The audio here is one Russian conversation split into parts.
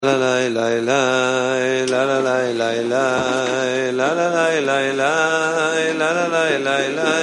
La la la la la la la la la la la la la la la la la la la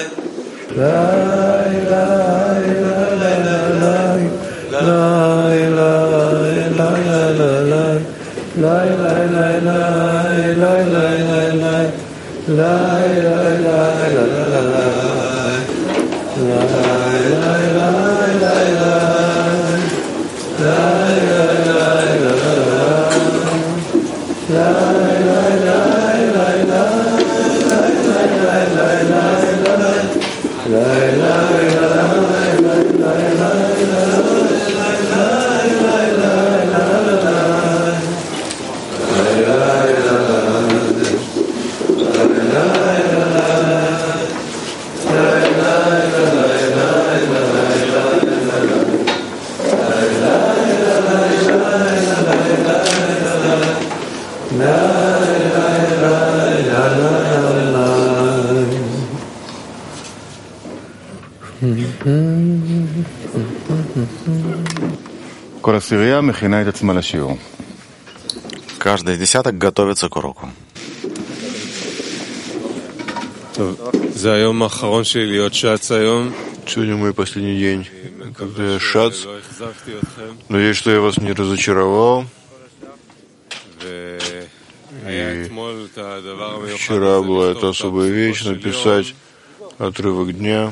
Каждый десяток готовится к уроку. Сегодня мой последний день, когда я шац. Надеюсь, что я вас не разочаровал. И вчера была эта особая вещь — написать отрывок дня.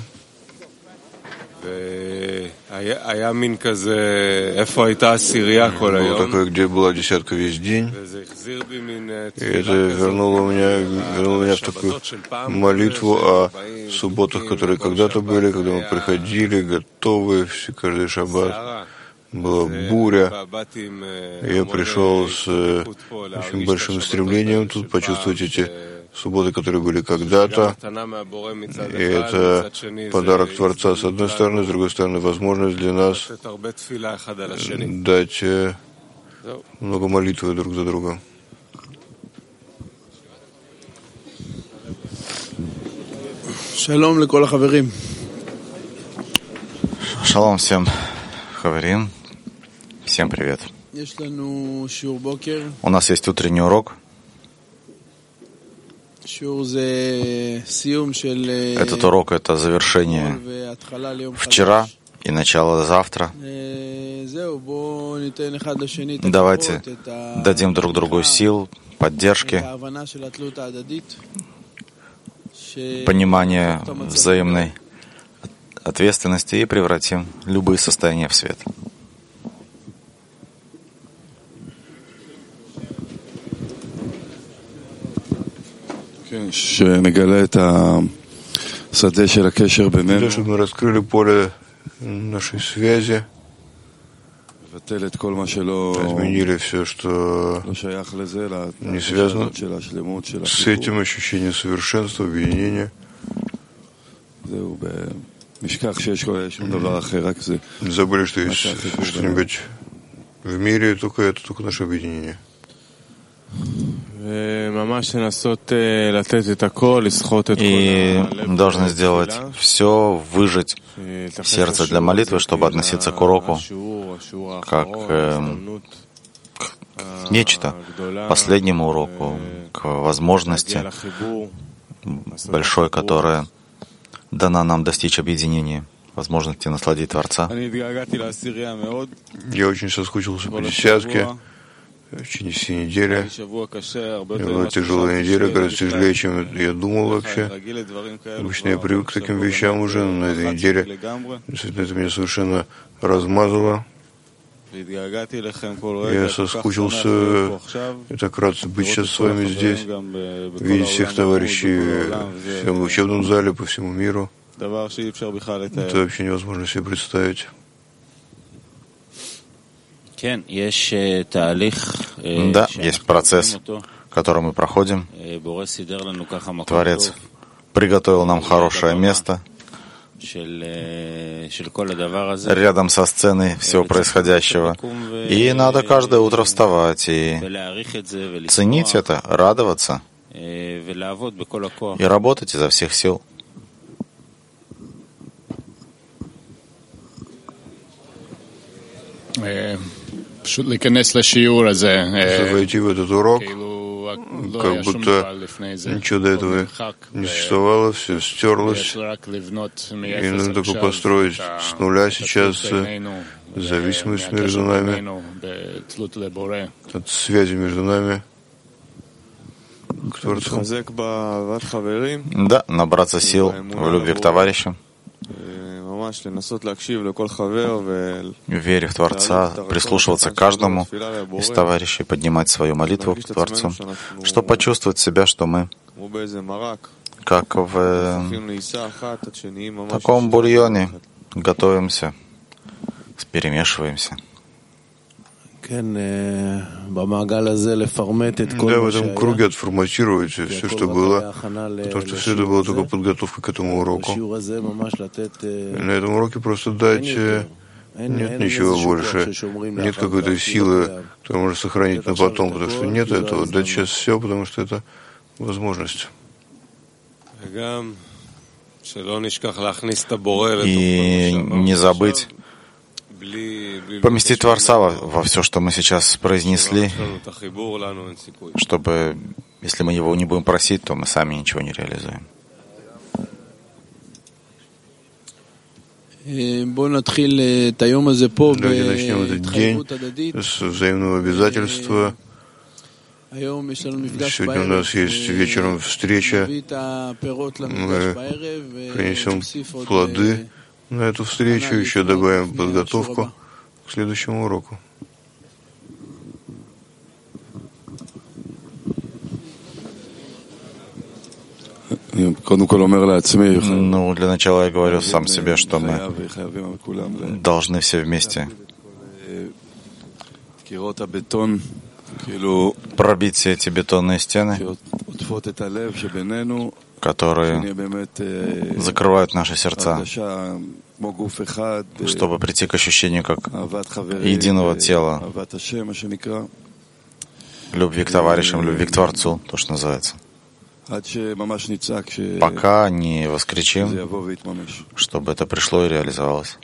Было такое, где была десятка весь день. И это вернуло меня в такую молитву о субботах, которые когда-то были, когда мы приходили, готовы, каждый шаббат. Была буря. Я пришел с очень большим стремлением тут почувствовать эти субботы, которые были когда-то. И это подарок Творца с одной стороны, с другой стороны возможность для нас дать много молитвы друг за друга. Шалом всем хаверим. Всем привет. У нас есть утренний урок. Этот урок — это завершение вчера и начало завтра. Давайте дадим друг другу сил, поддержки, понимания взаимной ответственности и превратим любые состояния в свет. Для чтобы мы раскрыли поле нашей связи, изменили все, что не связано с этим ощущением совершенства, объединения. Забыли, что есть что-нибудь в мире, только наше объединение. И должны сделать все, выжать сердце для молитвы, чтобы относиться к уроку как к нечто, последнему уроку, к возможности большой, которая дана нам достичь объединения, возможности насладить Творца. Я очень соскучился по десятке. В течение всей недели. Была тяжелая неделя, гораздо тяжелее, чем я думал вообще. Обычно я привык к таким вещам уже, но на этой неделе действительно это меня совершенно размазало. Я соскучился и так рад быть сейчас с вами здесь, видеть всех товарищей в всем учебном зале по всему миру. Это вообще невозможно себе представить. Да, есть процесс, который мы проходим. Творец приготовил нам хорошее место рядом со сценой всего происходящего. И надо каждое утро вставать и ценить это, радоваться и работать изо всех сил. войти в этот урок, как будто ничего до этого не существовало, все стерлось, и нужно только построить с нуля сейчас зависимость между нами, от связи между нами к Творцу. Да, набраться сил в любви к товарищам, вере в Творца, прислушиваться к каждому из товарищей, поднимать свою молитву к Творцу, чтобы почувствовать себя, что мы как в таком бульоне готовимся, перемешиваемся. Да, в этом круге отформатировать все, что было, потому что все это была только подготовка к этому уроку. И на этом уроке просто дать нет ничего больше, нет какой-то силы, которую можно сохранить на потом, потому что нет этого. Дать сейчас все, потому что это возможность. И не забыть поместить Творца во все, что мы сейчас произнесли, чтобы, если мы его не будем просить, то мы сами ничего не реализуем. Давайте начнем этот день с взаимного обязательства. Сегодня у нас есть вечером встреча. Мы принесем плоды на эту встречу, еще добавим подготовку к следующему уроку. Ну, для начала я говорю сам себе, что мы должны все вместе пробить все эти бетонные стены, которые закрывают наши сердца, чтобы прийти к ощущению как единого тела, любви к товарищам, любви к Творцу, то, что называется. Пока не воскричим, чтобы это пришло и реализовалось.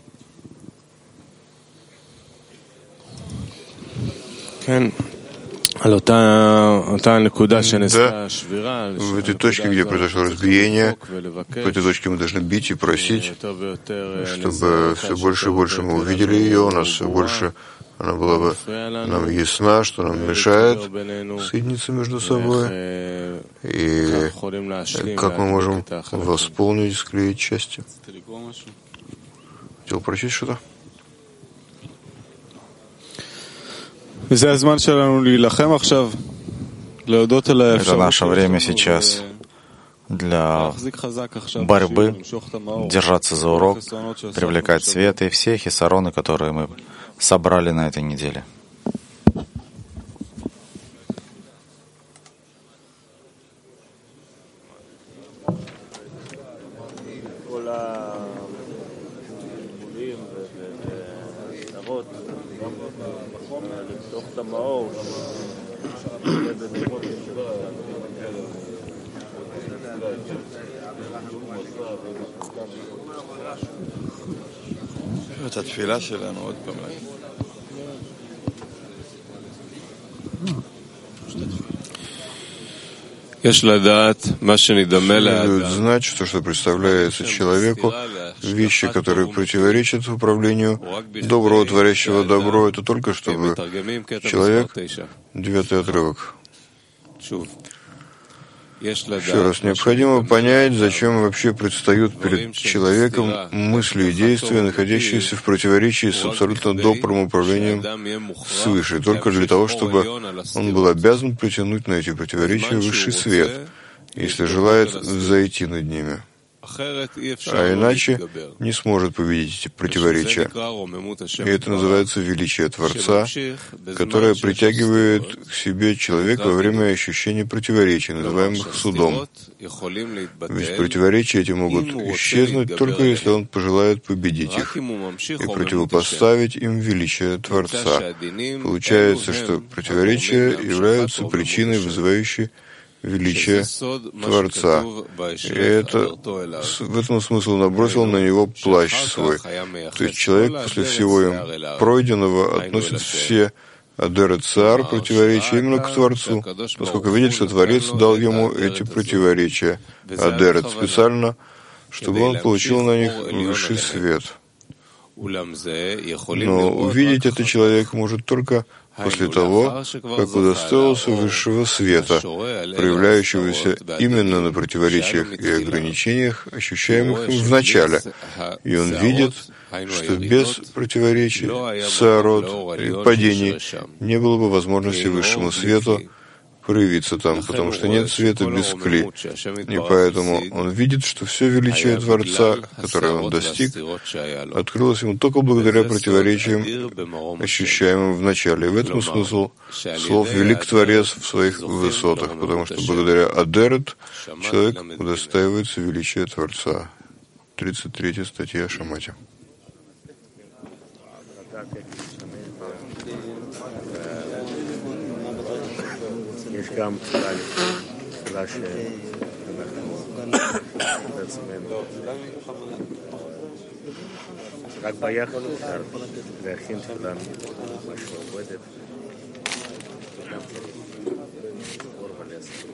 Да, в этой точке, где произошло разбиение, в этой точке мы должны бить и просить, чтобы все больше и больше мы увидели ее, у нас все больше она была бы нам ясна, что нам мешает соединиться между собой, и как мы можем восполнить, склеить части. Хотел прочесть что-то? Это наше время сейчас для борьбы, держаться за урок, привлекать свет и все хисароны, которые мы собрали на этой неделе. Следует знать, что представляется человеку, вещи, которые противоречат управлению доброго, творящего добро, это только чтобы человек, 9-й отрывок. Еще раз, необходимо понять, зачем вообще предстают перед человеком мысли и действия, находящиеся в противоречии с абсолютно добрым управлением свыше, только для того, чтобы он был обязан притянуть на эти противоречия высший свет, если желает взойти над ними. А иначе не сможет победить эти противоречия. И это называется величие Творца, которое притягивает к себе человека во время ощущения противоречий, называемых судом. Ведь противоречия эти могут исчезнуть только если он пожелает победить их и противопоставить им величие Творца. Получается, что противоречия являются причиной, вызывающей величие Творца. И в этом смысл набросил на него плащ свой. То есть человек после всего им пройденного относит все Адер Цар противоречие именно к Творцу, поскольку видит, что Творец дал ему эти противоречия. Адер специально, чтобы он получил на них высший свет. Но увидеть это человек может только после того, как удостоился высшего света, проявляющегося именно на противоречиях и ограничениях, ощущаемых им в начале. И он видит, что без противоречий, саарот и падений не было бы возможности высшему свету проявиться там, потому что нет света без кли. И поэтому он видит, что все величие Творца, которое он достиг, открылось ему только благодаря противоречиям, ощущаемым в начале. И в этом смысл слов «велик Творец» в своих высотах, потому что благодаря Адерет человек удостаивается величия Творца. 33 статья Шамати. יש גם תפילה שאנחנו בעצמנו רק ביחד אפשר להכין תפילה משהו עובדת גם אור ולסת.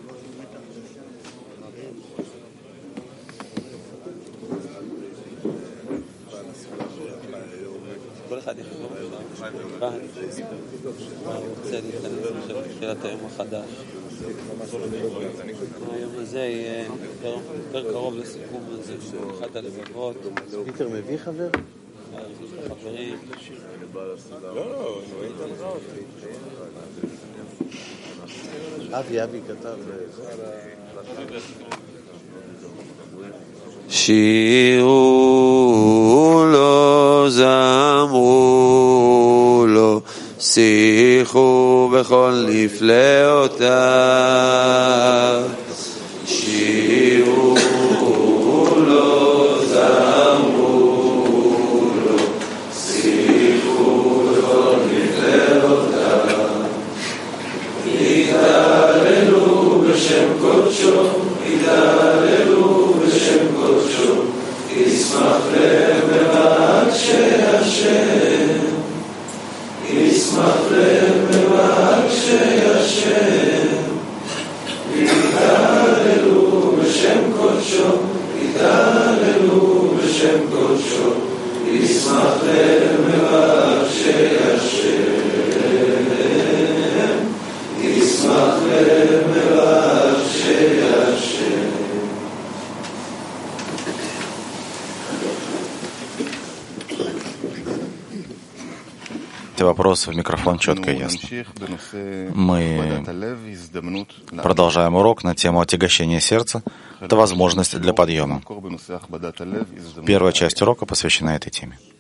כל אחד יכול רוצה להיכנס לתחילת היום החדש. היום הזה יהיה יותר קרוב לסיכום הזה של אחד הלבבות. פיטר מביא חבר? חברים. לא, אבי כתב. שירו לו, זמרו לו, שיחו בכל נפלאותיו. שירו לו, זמרו לו, שיחו בכל נפלאותיו. יתהללו בשם קודשו, יתהללו בשם קודשו, ישמח לב מבקשי השם, ישמח לב מבקשי השם. יתהללו בשם קודשו, יתהללו בשם קודשו, ישמח לב מבקשי השם, ישמח לב מבקשי השם. Вопросы в микрофон четко и ясно. Мы продолжаем урок на тему отягощения сердца. Это возможность для подъема. Первая часть урока посвящена этой теме.